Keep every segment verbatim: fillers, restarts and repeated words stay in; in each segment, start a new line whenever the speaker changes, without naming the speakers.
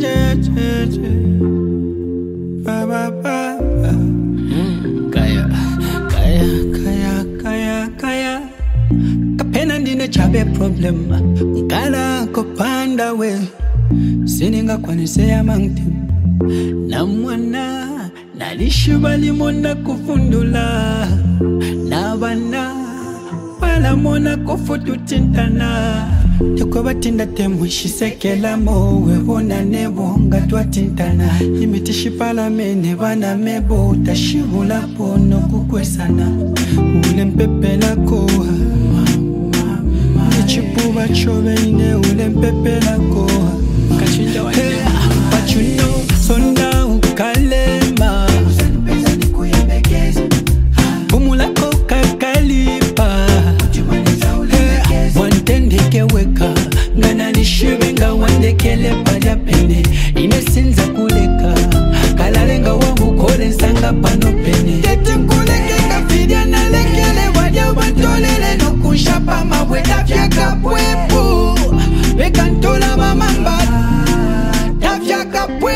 Ba ba ba ba. Kaya, kaya, kaya, kaya, kaya. Kapena ndine chabe problem. Ngala kopanda we. Sininga kwanise ya mangti. Na mwana nalishuba limona kufundula. Na bana wala mona kufutu tintana. Teko batinda temu shisekela mo webona nebo ngatwa tintana. Imitishi pala mene bana mebo tashibula pono kukwesana. Ule mpepe la koha Nichipuba chobe ine ule mpepe la koha Kachinda wa hey, but you know sonda ukalema Usanipeza ni kuyembekeza Bumula koka kalipa Utumaniza ule mbekeza Wantendeke weka Ngana nishibenga wandekele paja pene Inesinza kuleka Kalalenga wangu kole nsanga pano pene Yeti kuleke kafidia na lekele Wadia wantolele no kunshapa mabwe Tafyaka pwepu Wekantola mamamba Tafyaka pwe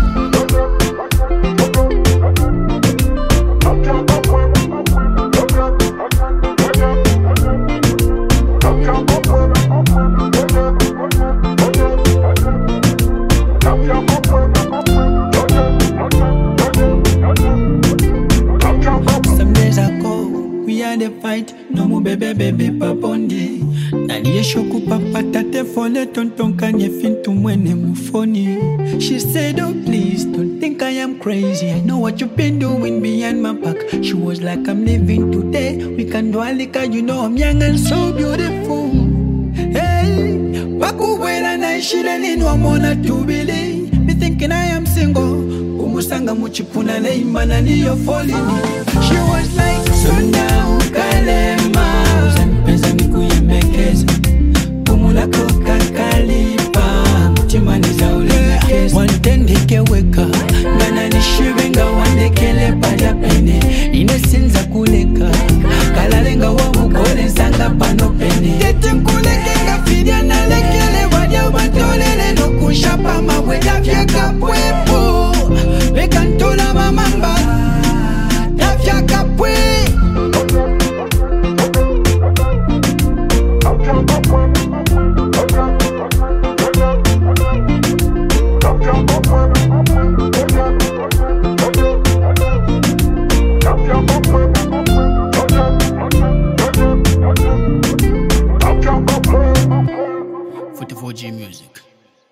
Some days ago, we had a fight. No more baby, baby, papondi. Naliye shoku papa tate fole tonton kanye fintu mwene mufoni. She said, oh please, don't think I am crazy. I know what you've been doing behind my back. She was like, I'm living today. We can do alika, you know I'm young and so beautiful. Hey, wakuwela na ishile ninu amona tubili. Me thinking I am single. Umusanga muchipuna le imana niyo folini. She was like, sonda ukalema Uzanipeza ni kuyembekeza Umula koka kalipa Mutimaniza ulembekeza Wantendeke weka Ngana nishibenga wandekele paja pene Inesinza kuleka Kalalenga wangu kole nsanga pano pene Yeti mkuleke kafidia na lekele Wadia wantolele no kunshapa mabwe Tafyaka pwepu Wekantola mamamba Tafyaka pwe forty-four G Music.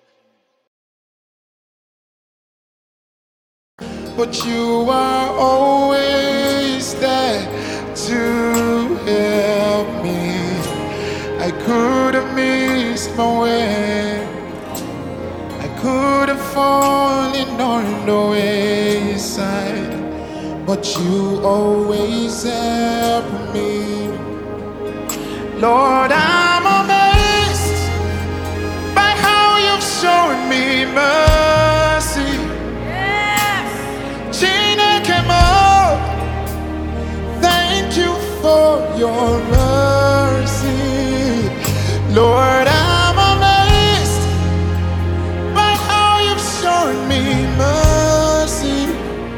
But you are always there to help me. I could have missed my way. I could have fallen on the wayside. But you always help me. Lord, I'm amazed by how you've shown me mercy. Thank you for your mercy. Lord, I'm amazed by how you've shown me mercy.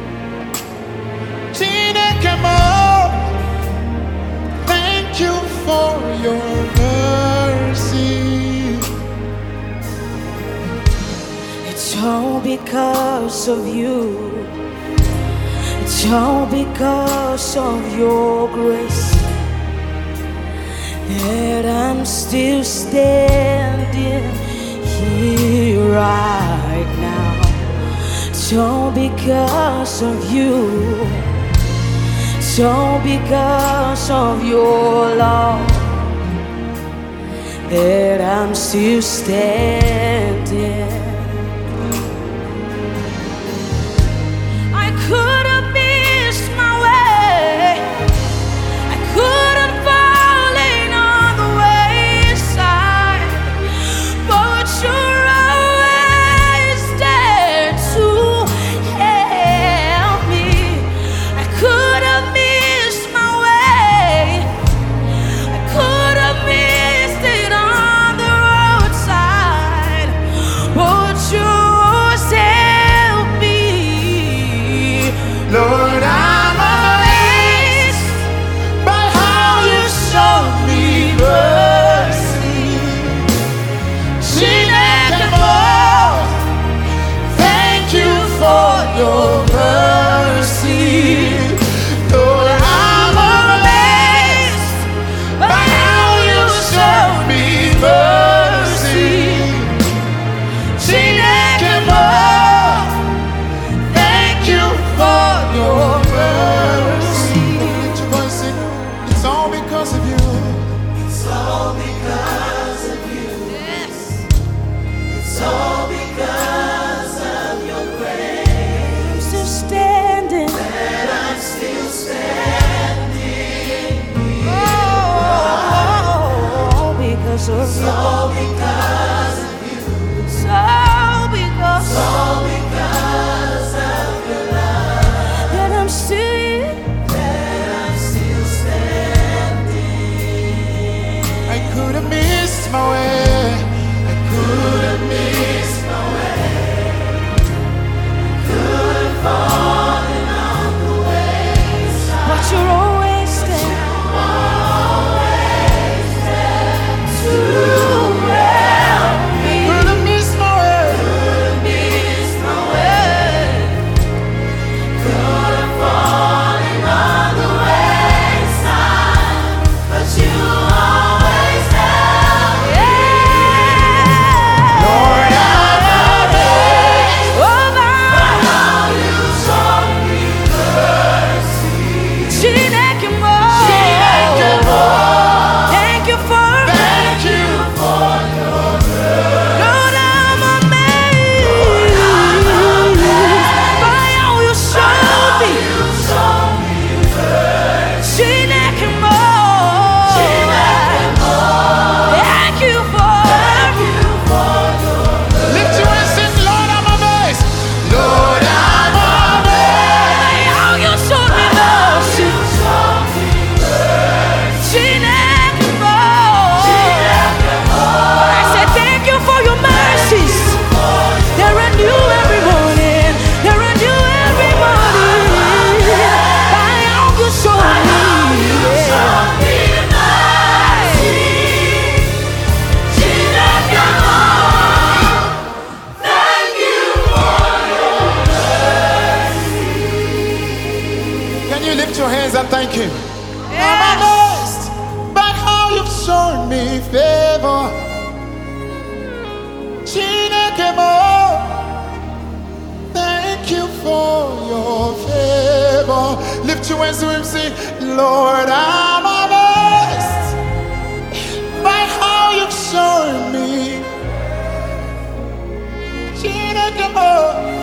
Thank you for your mercy.
It's all because of you. It's all because of your grace that I'm still standing here right now. It's all because of you. It's all because of your love that I'm still standing. I could have missed my way. I could have fallen on the wayside, but you're always there to help me. I could have missed my way. I could have missed it on the roadside, but of you. All because of you. It's all because. It's all because of your love. That I'm still here. That I'm still standing.
I could have missed my way. I could have missed my way. Could have fallen on the wayside.
But you're always there.
Always there
to help me.
Could have missed my way.
Could have missed my way. Could have fallen on the wayside. But you always help me. Yeah.
Lord, I'm amazed
Oh,
by how you showed me mercy.
Chineke mo.
Chineke mo.
Thank you for.
Thank you for your mercy.
Lord, I'm amazed by how you showed me. Chineke mo. Thank you for.
Lift your hands, sing, Lord, I'm amazed. Lord, I'm amazed.
By how you showed me mercy. Chineke mo. I said thank you for your mercies. They're new every morning. They're new every morning. By how you showed me.
Can you lift your hands and thank him? I'm amazed by how you've shown me favor. Chineke mo. Thank you for your favor. Lift your hands to him, sing, Lord, I'm amazed by how you've shown me. Chineke mo.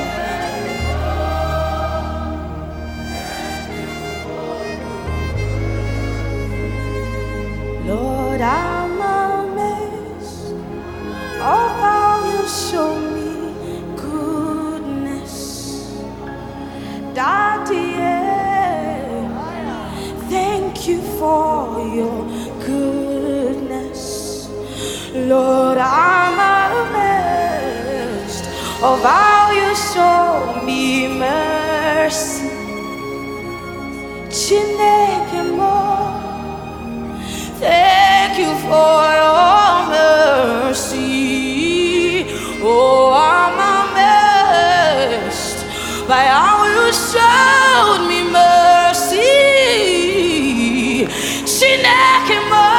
Lord, I'm amazed of how you show me goodness. Daddy, yeah. Thank you for your goodness. Lord, I'm amazed of how you show me mercy. Chineke mo. Thank you for your mercy. Oh, I'm amazed by how you showed me mercy. Chineke mo.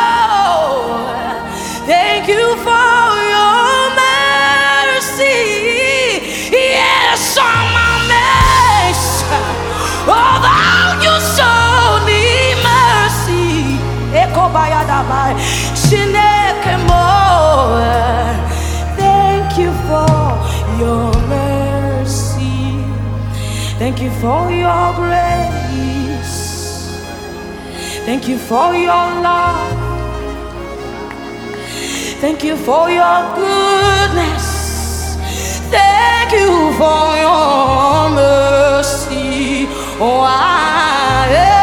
Thank you for your mercy. Yes, I'm amazed of how you showed me mercy. Ekobayadabai. Chineke mo. Thank you for your mercy. Thank you for your grace. Thank you for your love. Thank you for your goodness. Thank you for your mercy. Oh, I,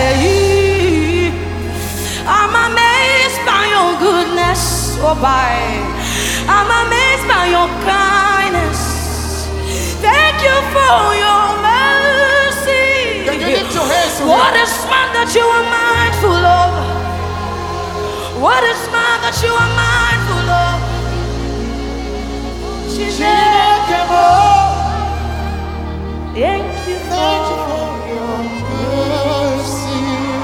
I'm amazed by your goodness. Oh, by I'm amazed by your kindness. Thank you for your mercy.
Can you lift your hands to him?
What is man that you are mindful of? What is man that you are mindful of?
Chineke mo.
Thank you
Thank you
for
for your mercy.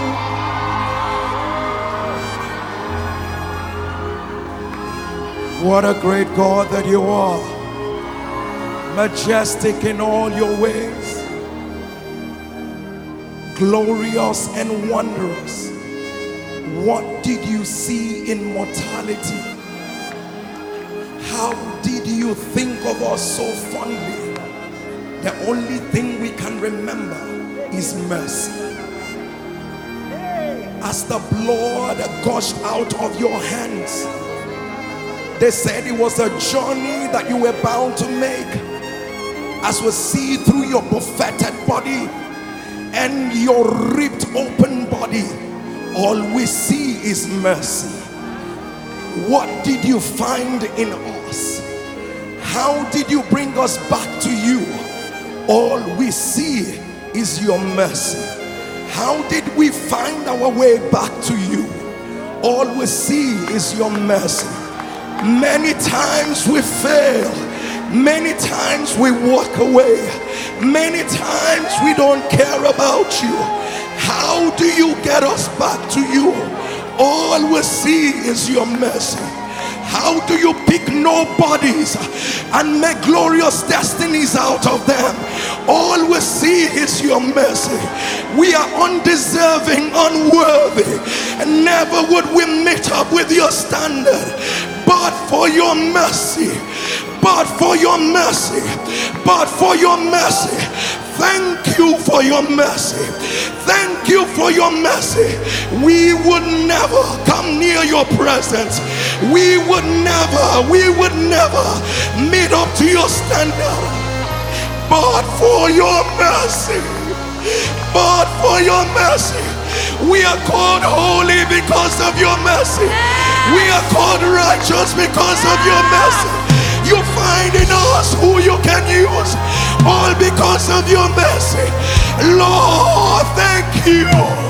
What a great God that you are. Majestic in all your ways. Glorious and wondrous. What did you see in mortality? How did you think of us so fondly? The only thing we can remember is mercy. As the blood gushed out of your hands,
They said it was a journey that you were bound to make. As we see through your buffeted body and your ripped open body, all we see is mercy. What did you find in us? How did you bring us back to you? All we see is your mercy. How did we find our way back to you? All we see is your mercy. Many times we fail. Many times we walk away. Many times we don't care about you. How do you get us back to you? All we see is your mercy. How do you pick nobodies and make glorious destinies out of them? All we see is your mercy. We are undeserving, unworthy, and never would we meet up with your standard. But for your mercy, but for your mercy, but for your mercy, thank you for your mercy. Thank you for your mercy. We would never come near your presence. We would never, we would never meet up to your standard. But for your mercy, but for your mercy, we are called holy because of your mercy. We are called righteous because of your mercy. You find in us who you can use, all because of your mercy. Lord, thank you.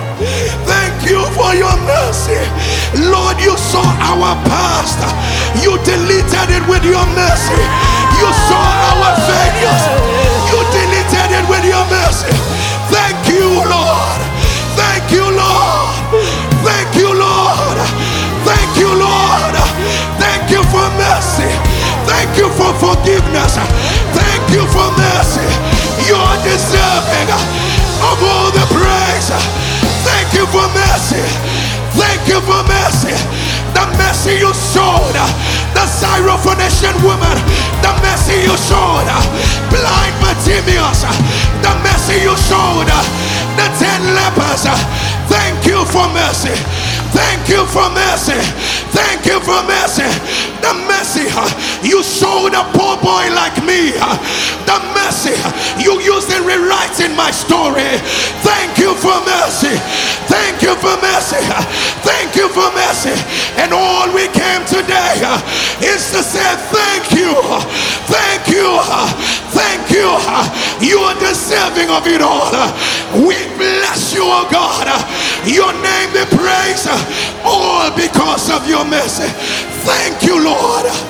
Thank you for your mercy. Lord, you saw our past. You deleted it with your mercy. You saw our failures. You deleted it with your mercy. Thank you, Lord. Thank you, Lord. Thank you, Lord. Thank you, Lord. Thank you for mercy. Thank you for forgiveness. Thank you for mercy. You are deserving of all the praise. Thank you for mercy. Thank you for mercy. The mercy you showed the Syrophoenician woman. The mercy you showed blind Bartimaeus. The mercy you showed the ten lepers. Thank you for mercy. Thank you for mercy. Thank you for mercy. The mercy you showed a poor boy like me. The mercy you used in rewriting my story. Thank you for mercy. Thank you for mercy. Thank you for mercy. And all we came today is to say thank you. Thank you. Thank you. You are deserving of it all. We bless you, oh God. Your name be praised. All because of your mercy. Thank you, Lord.